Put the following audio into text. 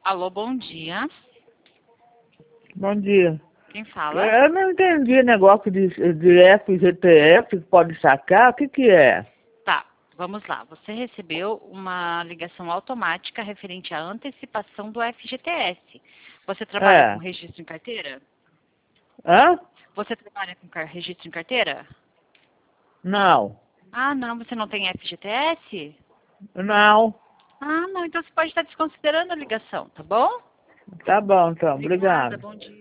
Alô, bom dia. Bom dia. Quem fala? Eu não entendi negócio de FGTS que pode sacar. O que que é? Tá, vamos lá. Você recebeu uma ligação automática referente à antecipação do FGTS. Você trabalha com É. registro em carteira? Hã? Você trabalha com registro em carteira? Não. Ah, não, você não tem FGTS? Não. Ah, não, então você pode estar desconsiderando a ligação, tá bom? Tá bom, então. Obrigada, Obrigado. bom dia.